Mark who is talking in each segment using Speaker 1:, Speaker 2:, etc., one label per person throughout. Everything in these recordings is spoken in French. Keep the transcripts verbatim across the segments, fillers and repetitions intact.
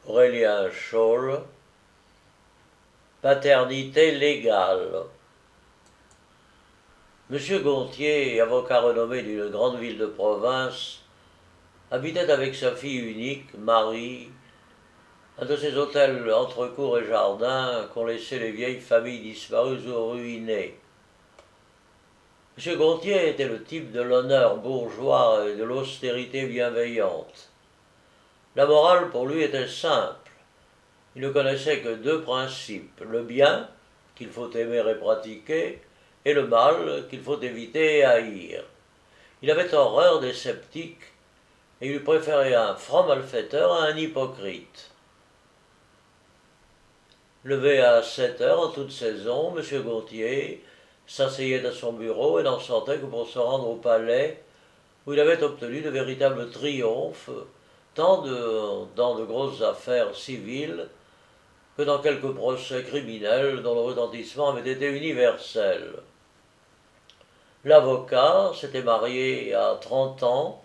Speaker 1: Aurélien Scholl, paternité légale. Monsieur Gontier, avocat renommé d'une grande ville de province, habitait avec sa fille unique, Marie, un de ces hôtels entre cours et jardins qu'ont laissé les vieilles familles disparues ou ruinées. Monsieur Gontier était le type de l'honneur bourgeois et de l'austérité bienveillante. La morale pour lui était simple. Il ne connaissait que deux principes, le bien, qu'il faut aimer et pratiquer, et le mal, qu'il faut éviter et haïr. Il avait horreur des sceptiques, et il préférait un franc malfaiteur à un hypocrite. Levé à sept heures en toute saison, M. Gontier s'asseyait à son bureau et n'en sortait que pour se rendre au palais, où il avait obtenu de véritables triomphes, tant de, dans de grosses affaires civiles que dans quelques procès criminels dont le retentissement avait été universel. L'avocat s'était marié à trente ans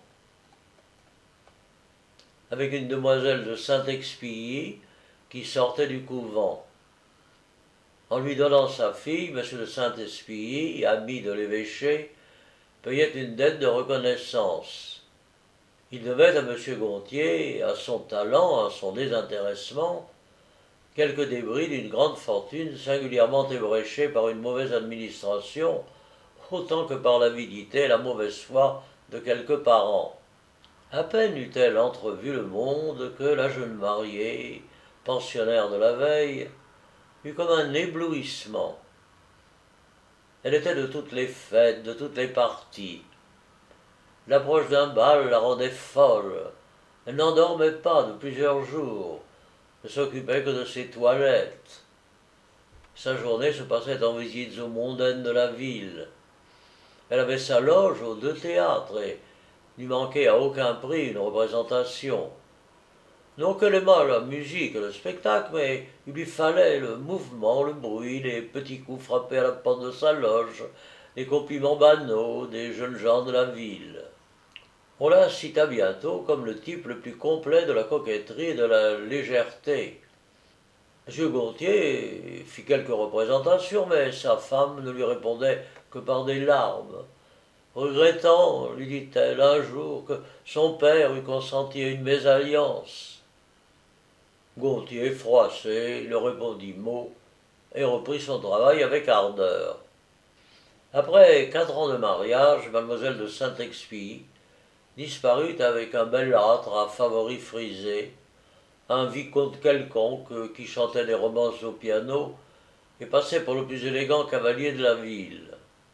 Speaker 1: avec une demoiselle de Saint-Expilly qui sortait du couvent. En lui donnant sa fille, M. de Saint-Expilly, ami de l'évêché, payait une dette de reconnaissance. Il devait à M. Gontier, à son talent, à son désintéressement, quelques débris d'une grande fortune singulièrement ébréchée par une mauvaise administration, autant que par l'avidité et la mauvaise foi de quelques parents. À peine eut-elle entrevu le monde que la jeune mariée, pensionnaire de la veille, eut comme un éblouissement. Elle était de toutes les fêtes, de toutes les parties. L'approche d'un bal la rendait folle. Elle n'en dormait pas de plusieurs jours, ne s'occupait que de ses toilettes. Sa journée se passait en visites aux mondaines de la ville. Elle avait sa loge aux deux théâtres et n'y manquait à aucun prix une représentation. Non qu'elle aimât la musique et le spectacle, mais il lui fallait le mouvement, le bruit, les petits coups frappés à la porte de sa loge, les compliments banaux des jeunes gens de la ville. On la cita bientôt comme le type le plus complet de la coquetterie et de la légèreté. M. Gontier fit quelques représentations, mais sa femme ne lui répondait que par des larmes. Regrettant, lui dit-elle un jour, que son père eût consenti à une mésalliance. Gontier, froissé, ne répondit mot et reprit son travail avec ardeur. Après quatre ans de mariage, mademoiselle de Saint-Expilly disparut avec un bellâtre à favoris frisés, un vicomte quelconque qui chantait des romances au piano et passait pour le plus élégant cavalier de la ville.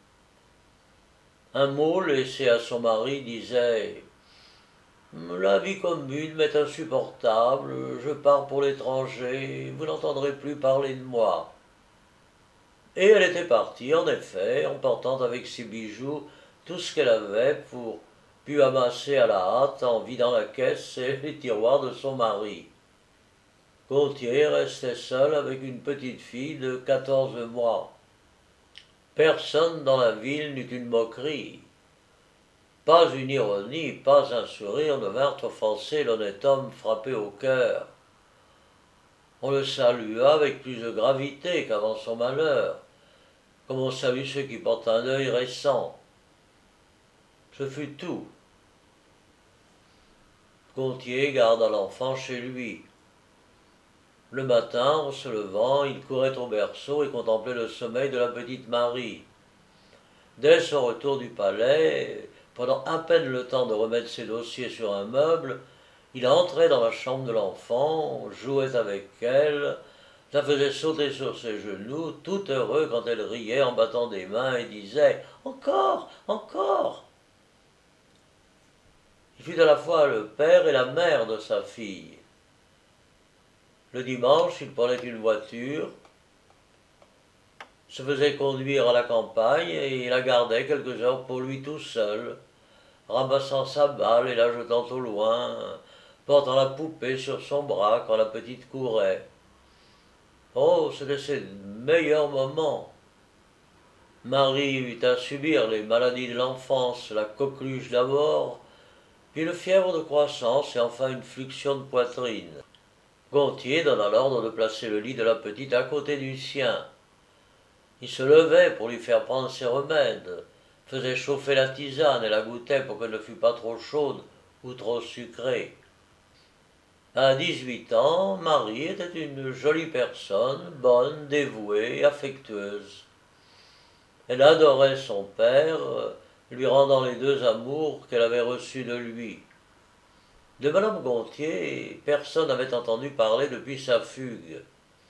Speaker 1: Un mot laissé à son mari disait « La vie commune m'est insupportable, je pars pour l'étranger, vous n'entendrez plus parler de moi. » Et elle était partie, en effet, emportant avec ses bijoux tout ce qu'elle avait pour puis amasser à la hâte en vidant la caisse et les tiroirs de son mari. Gontier restait seul avec une petite fille de quatorze mois. Personne dans la ville n'eut une moquerie. Pas une ironie, pas un sourire ne vinrent offenser l'honnête homme frappé au cœur. On le salua avec plus de gravité qu'avant son malheur, comme on salue ceux qui portent un œil récent. Ce fut tout. Gontier garda l'enfant chez lui. Le matin, en se levant, il courait au berceau et contemplait le sommeil de la petite Marie. Dès son retour du palais, prenant à peine le temps de remettre ses dossiers sur un meuble, il entrait dans la chambre de l'enfant, jouait avec elle, la faisait sauter sur ses genoux, tout heureux quand elle riait en battant des mains et disait « Encore, encore !» Il fut à la fois le père et la mère de sa fille. Le dimanche, il prenait une voiture, se faisait conduire à la campagne et la gardait quelques heures pour lui tout seul, ramassant sa balle et la jetant au loin, portant la poupée sur son bras quand la petite courait. Oh, c'était ses meilleurs moments. Marie eut à subir les maladies de l'enfance, la coqueluche d'abord, puis une fièvre de croissance et enfin une fluxion de poitrine. Gontier donna l'ordre de placer le lit de la petite à côté du sien. Il se levait pour lui faire prendre ses remèdes, faisait chauffer la tisane et la goûtait pour qu'elle ne fût pas trop chaude ou trop sucrée. À dix-huit ans, Marie était une jolie personne, bonne, dévouée et affectueuse. Elle adorait son père, lui rendant les deux amours qu'elle avait reçus de lui. De Madame Gontier, personne n'avait entendu parler depuis sa fugue.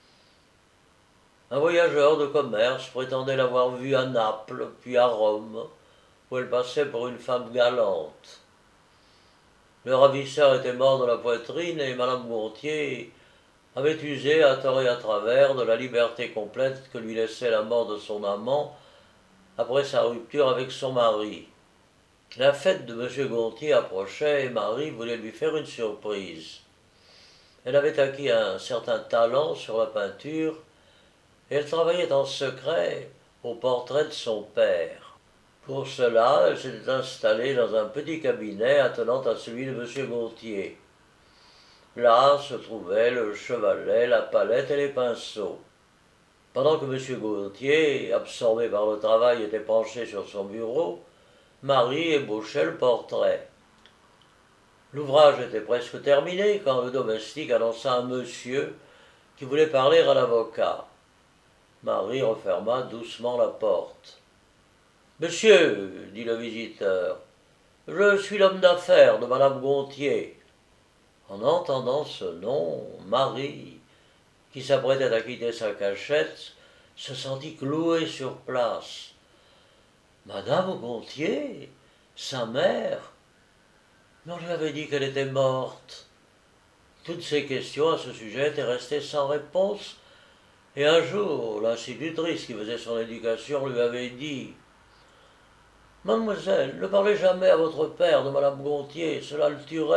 Speaker 1: Un voyageur de commerce prétendait l'avoir vue à Naples, puis à Rome, où elle passait pour une femme galante. Le ravisseur était mort de la poitrine et Madame Gontier avait usé à tort et à travers de la liberté complète que lui laissait la mort de son amant après sa rupture avec son mari. La fête de M. Gontier approchait et Marie voulait lui faire une surprise. Elle avait acquis un certain talent sur la peinture et elle travaillait en secret au portrait de son père. Pour cela, elle s'était installée dans un petit cabinet attenant à celui de M. Gontier. Là se trouvaient le chevalet, la palette et les pinceaux. Pendant que M. Gontier, absorbé par le travail, était penché sur son bureau, Marie ébauchait le portrait. L'ouvrage était presque terminé quand le domestique annonça un monsieur qui voulait parler à l'avocat. Marie referma doucement la porte. « Monsieur, dit le visiteur, je suis l'homme d'affaires de Madame Gontier. » En entendant ce nom, Marie, qui s'apprêtait à quitter sa cachette, se sentit clouée sur place. Madame Gontier, sa mère, mais on lui avait dit qu'elle était morte. Toutes ces questions à ce sujet étaient restées sans réponse, et un jour, l'institutrice qui faisait son éducation lui avait dit « Mademoiselle, ne parlez jamais à votre père de Madame Gontier, cela le tuerait. »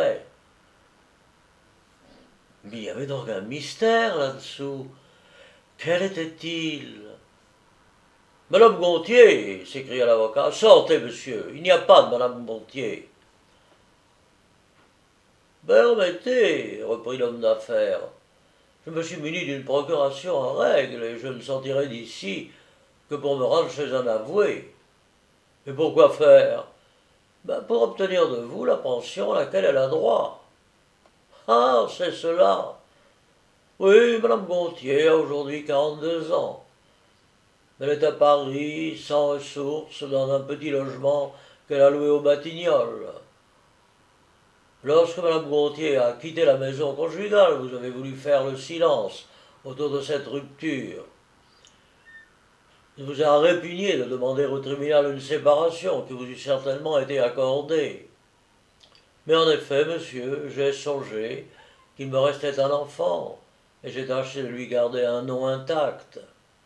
Speaker 1: Mais il y avait donc un mystère là-dessous. Quel était-il? « Madame Gontier, s'écria l'avocat, sortez, monsieur, il n'y a pas de Madame Gontier. »« Permettez, reprit l'homme d'affaires, je me suis muni d'une procuration en règle et je ne sortirai d'ici que pour me rendre chez un avoué. Et pourquoi faire? Ben, pour obtenir de vous la pension à laquelle elle a droit. » « Ah, c'est cela. Oui, Madame Gontier a aujourd'hui quarante-deux ans. Elle est à Paris, sans ressources, dans un petit logement qu'elle a loué aux Batignolles. Lorsque Madame Gontier a quitté la maison conjugale, vous avez voulu faire le silence autour de cette rupture. Il vous a répugné de demander au tribunal une séparation qui vous eût certainement été accordée. Mais en effet, monsieur, j'ai songé qu'il me restait un enfant, et j'ai tâché de lui garder un nom intact.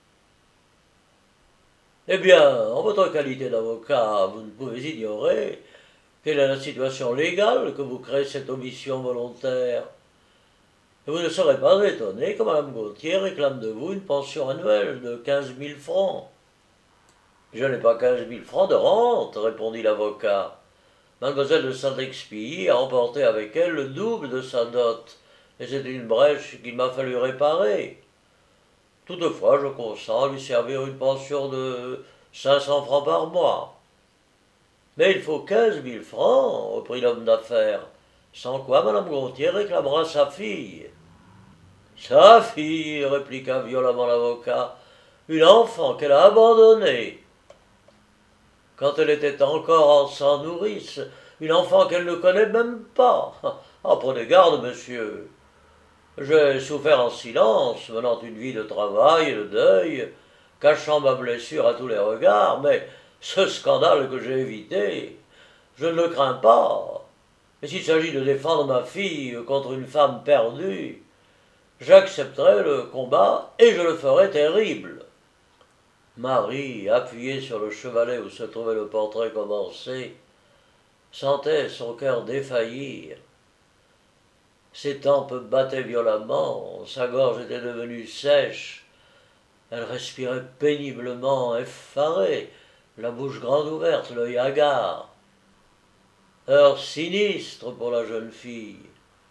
Speaker 1: Eh bien, en votre qualité d'avocat, vous ne pouvez ignorer quelle est la situation légale que vous crée cette omission volontaire. Et vous ne serez pas étonné que Mme Gontier réclame de vous une pension annuelle de quinze mille francs. Je n'ai pas quinze mille francs de rente, répondit l'avocat. Mademoiselle de Saint-Exupéry a emporté avec elle le double de sa dot, et c'est une brèche qu'il m'a fallu réparer. Toutefois, je consens à lui servir une pension de cinq cents francs par mois. Mais il faut quinze mille francs, reprit l'homme d'affaires, sans quoi Madame Gontier réclamera sa fille. Sa fille, répliqua violemment l'avocat, une enfant qu'elle a abandonnée. Quand elle était encore en sang nourrice, une enfant qu'elle ne connaît même pas. Ah, prenez garde, monsieur. J'ai souffert en silence, menant une vie de travail et de deuil, cachant ma blessure à tous les regards, mais ce scandale que j'ai évité, je ne le crains pas. Et s'il s'agit de défendre ma fille contre une femme perdue, j'accepterai le combat et je le ferai terrible. Marie, appuyée sur le chevalet où se trouvait le portrait commencé, sentait son cœur défaillir. Ses tempes battaient violemment, sa gorge était devenue sèche, elle respirait péniblement, effarée, la bouche grande ouverte, l'œil hagard. Heure sinistre pour la jeune fille,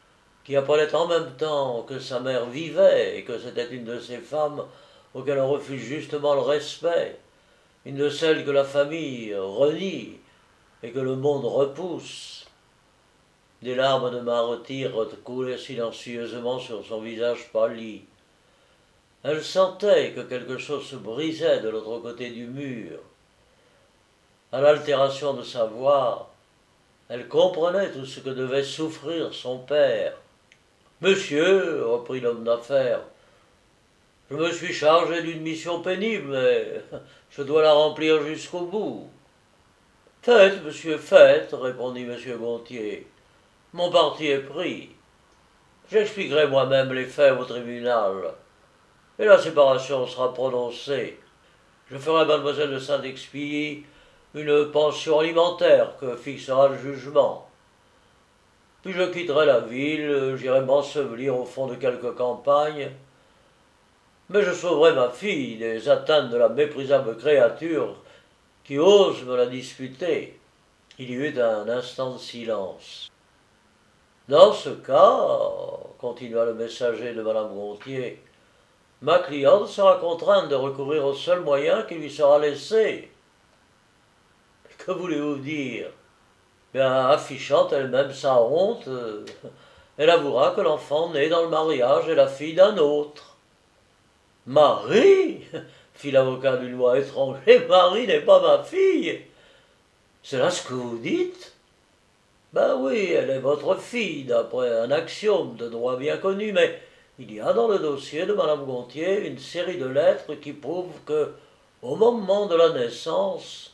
Speaker 1: qui apprenait en même temps que sa mère vivait et que c'était une de ces femmes auxquelles on refuse justement le respect, une de celles que la famille renie et que le monde repousse. Des larmes de martyr coulaient silencieusement sur son visage pâli. Elle sentait que quelque chose se brisait de l'autre côté du mur. À l'altération de sa voix, elle comprenait tout ce que devait souffrir son père. « Monsieur, reprit l'homme d'affaires, je me suis chargé d'une mission pénible, mais je dois la remplir jusqu'au bout. »« Faites, monsieur, faites, répondit monsieur Gontier. Mon parti est pris. J'expliquerai moi-même les faits au tribunal, et la séparation sera prononcée. Je ferai à mademoiselle de Saint-Exupéry une pension alimentaire que fixera le jugement. Puis je quitterai la ville, j'irai m'ensevelir au fond de quelque campagne, mais je sauverai ma fille des atteintes de la méprisable créature qui ose me la disputer. Il y eut un instant de silence. Dans ce cas, continua le messager de madame Gontier, ma cliente sera contrainte de recourir au seul moyen qui lui sera laissé. Que voulez-vous dire? Bien, affichant elle-même sa honte, elle avouera que l'enfant né dans le mariage est la fille d'un autre. Marie, fit l'avocat d'une voix étrange, et Marie n'est pas ma fille. C'est là ce que vous dites? Ben oui, elle est votre fille, d'après un axiome de droit bien connu, mais il y a dans le dossier de madame Gontier une série de lettres qui prouvent que, au moment de la naissance...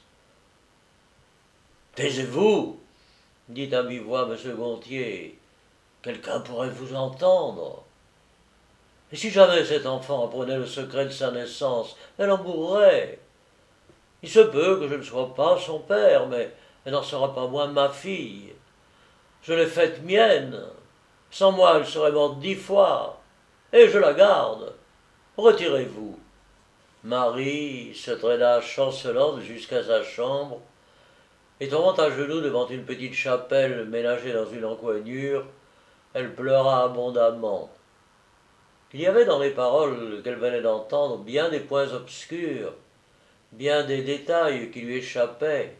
Speaker 1: Taisez-vous, dit à mi-voix M. Gontier. Quelqu'un pourrait vous entendre. Et si jamais cet enfant apprenait le secret de sa naissance, elle en mourrait. Il se peut que je ne sois pas son père, mais elle n'en sera pas moins ma fille. Je l'ai faite mienne. Sans moi, elle serait morte dix fois. Et je la garde. Retirez-vous. Marie se traîna chancelante jusqu'à sa chambre, et tombant à genoux devant une petite chapelle ménagée dans une encoignure, elle pleura abondamment. Il y avait dans les paroles qu'elle venait d'entendre bien des points obscurs, bien des détails qui lui échappaient.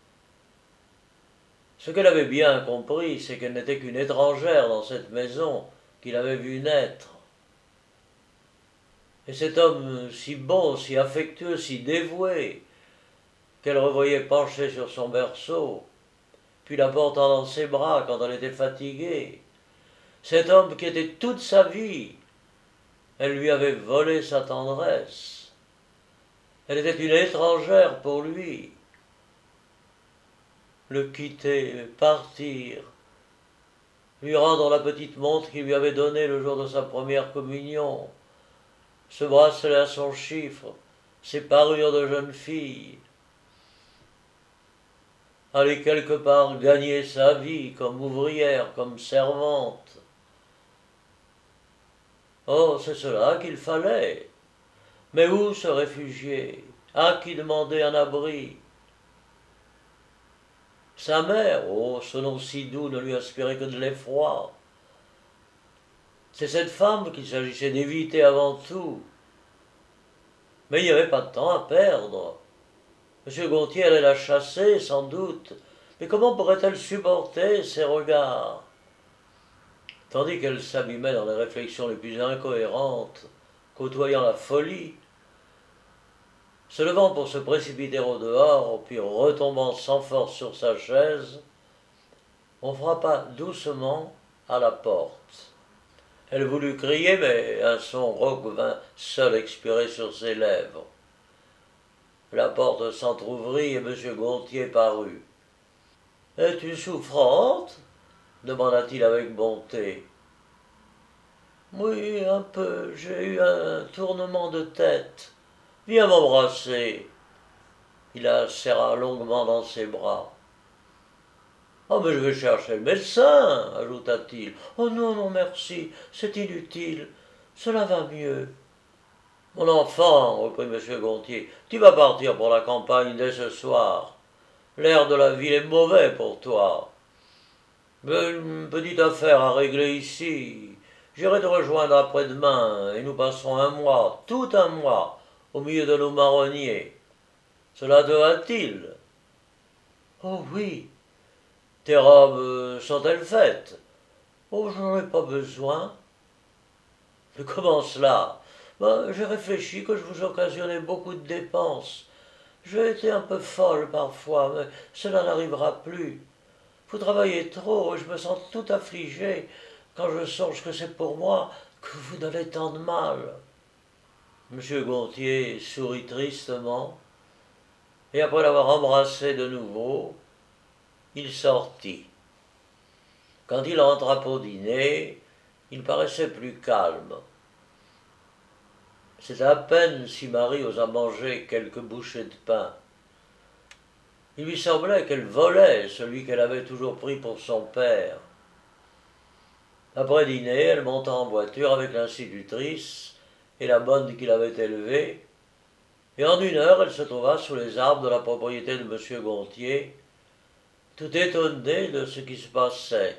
Speaker 1: Ce qu'elle avait bien compris, c'est qu'elle n'était qu'une étrangère dans cette maison qu'il avait vue naître. Et cet homme si bon, si affectueux, si dévoué, qu'elle revoyait penché sur son berceau, puis la portant dans ses bras quand elle était fatiguée, cet homme qui était toute sa vie, elle lui avait volé sa tendresse. Elle était une étrangère pour lui. Le quitter, partir, lui rendre la petite montre qu'il lui avait donnée le jour de sa première communion, ce bracelet à son chiffre, ses parures de jeune fille, aller quelque part gagner sa vie comme ouvrière, comme servante. Oh, c'est cela qu'il fallait. Mais où se réfugier? À qui demander un abri? Sa mère, oh, ce nom si doux ne lui inspirait que de l'effroi. C'est cette femme qu'il s'agissait d'éviter avant tout. Mais il n'y avait pas de temps à perdre. M. Gontier allait la chasser, sans doute, mais comment pourrait-elle supporter ses regards? Tandis qu'elle s'abîmait dans les réflexions les plus incohérentes, côtoyant la folie, se levant pour se précipiter au dehors, puis retombant sans force sur sa chaise, on frappa doucement à la porte. Elle voulut crier, mais un son rauque vint seul expirer sur ses lèvres. La porte s'entr'ouvrit et M. Gontier parut. « Es-tu souffrante » demanda-t-il avec bonté. « Oui, un peu, j'ai eu un tournement de tête. Viens m'embrasser. » Il la serra longuement dans ses bras. « Oh, mais je vais chercher le médecin, » ajouta-t-il. « Oh non, non, merci, c'est inutile, cela va mieux. » « Mon enfant, reprit M. Gontier, tu vas partir pour la campagne dès ce soir. L'air de la ville est mauvais pour toi. Mais une petite affaire à régler ici. J'irai te rejoindre après-demain et nous passerons un mois, tout un mois, au milieu de nos marronniers. Cela te va-t-il? Oh oui. Tes robes sont-elles faites? Oh, je n'en ai pas besoin. Mais comment cela? Ben, j'ai réfléchi que je vous occasionnais beaucoup de dépenses. J'ai été un peu folle parfois, mais cela n'arrivera plus. Vous travaillez trop et je me sens tout affligée quand je songe que c'est pour moi que vous donnez tant de mal. Monsieur Gontier sourit tristement et après l'avoir embrassé de nouveau, il sortit. Quand il rentra pour dîner, il paraissait plus calme. C'est à peine si Marie osa manger quelques bouchées de pain. Il lui semblait qu'elle volait celui qu'elle avait toujours pris pour son père. Après dîner, elle monta en voiture avec l'institutrice et la bonne qui l'avait élevée, et en une heure elle se trouva sous les arbres de la propriété de M. Gontier, tout étonnée de ce qui se passait.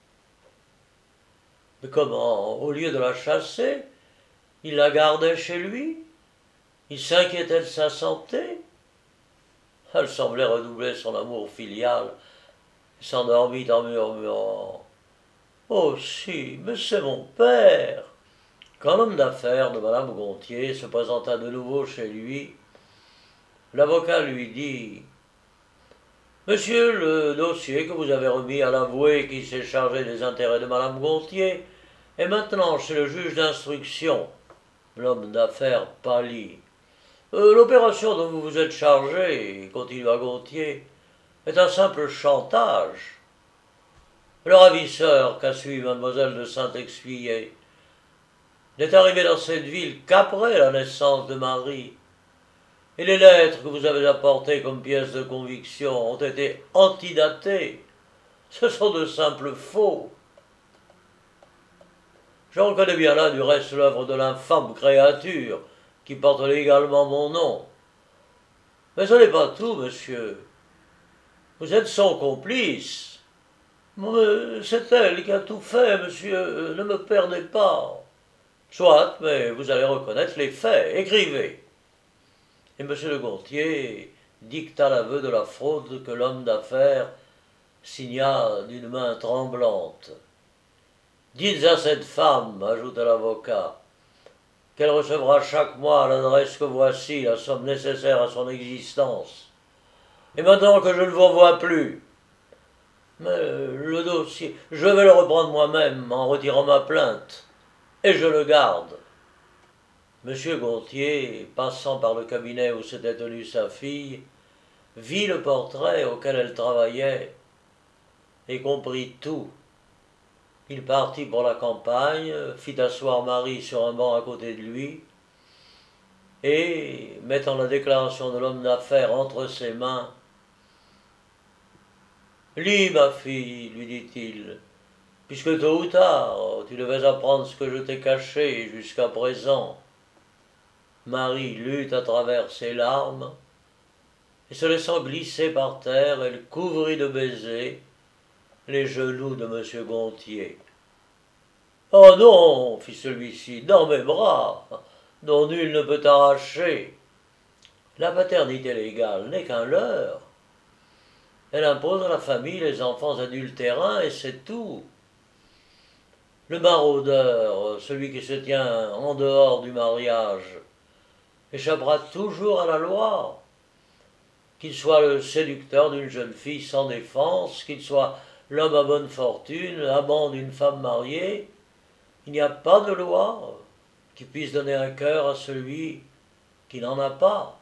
Speaker 1: Mais comment, au lieu de la chasser, il la gardait chez lui? Il s'inquiétait de sa santé? Elle semblait redoubler son amour filial et s'endormit en murmurant « Oh si, mais c'est mon père !» Quand l'homme d'affaires de Madame Gontier se présenta de nouveau chez lui, l'avocat lui dit « Monsieur, le dossier que vous avez remis à l'avoué qui s'est chargé des intérêts de Madame Gontier est maintenant chez le juge d'instruction. » L'homme d'affaires pâlit. Euh, L'opération dont vous vous êtes chargé, continua Gontier, est un simple chantage. Le ravisseur qu'a suivi mademoiselle de Saint-Exupéry n'est arrivé dans cette ville qu'après la naissance de Marie, et les lettres que vous avez apportées comme pièces de conviction ont été antidatées. Ce sont de simples faux. Je reconnais bien là du reste l'œuvre de l'infâme créature qui porte légalement mon nom. Mais ce n'est pas tout, monsieur. Vous êtes son complice. Mais c'est elle qui a tout fait, monsieur. Ne me perdez pas. Soit, mais vous allez reconnaître les faits. Écrivez. Et monsieur de Gontier dicta l'aveu de la fraude que l'homme d'affaires signa d'une main tremblante. Dites à cette femme, ajouta l'avocat, qu'elle recevra chaque mois à l'adresse que voici la somme nécessaire à son existence. Et maintenant que je ne vous vois plus, mais le dossier, je vais le reprendre moi-même en retirant ma plainte, et je le garde. Monsieur Gontier, passant par le cabinet où s'était tenue sa fille, vit le portrait auquel elle travaillait, et comprit tout. Il partit pour la campagne, fit asseoir Marie sur un banc à côté de lui, et, mettant la déclaration de l'homme d'affaires entre ses mains, « Lis, ma fille, lui dit-il, puisque tôt ou tard tu devais apprendre ce que je t'ai caché jusqu'à présent. » Marie lut à travers ses larmes, et se laissant glisser par terre, elle couvrit de baisers les genoux de M. Gontier. « Oh non, fit celui-ci, dans mes bras, dont nul ne peut t'arracher. La paternité légale n'est qu'un leurre. Elle impose à la famille les enfants adultérins, et c'est tout. Le maraudeur, celui qui se tient en dehors du mariage, échappera toujours à la loi. Qu'il soit le séducteur d'une jeune fille sans défense, qu'il soit l'homme à bonne fortune, l'amant d'une femme mariée, il n'y a pas de loi qui puisse donner un cœur à celui qui n'en a pas.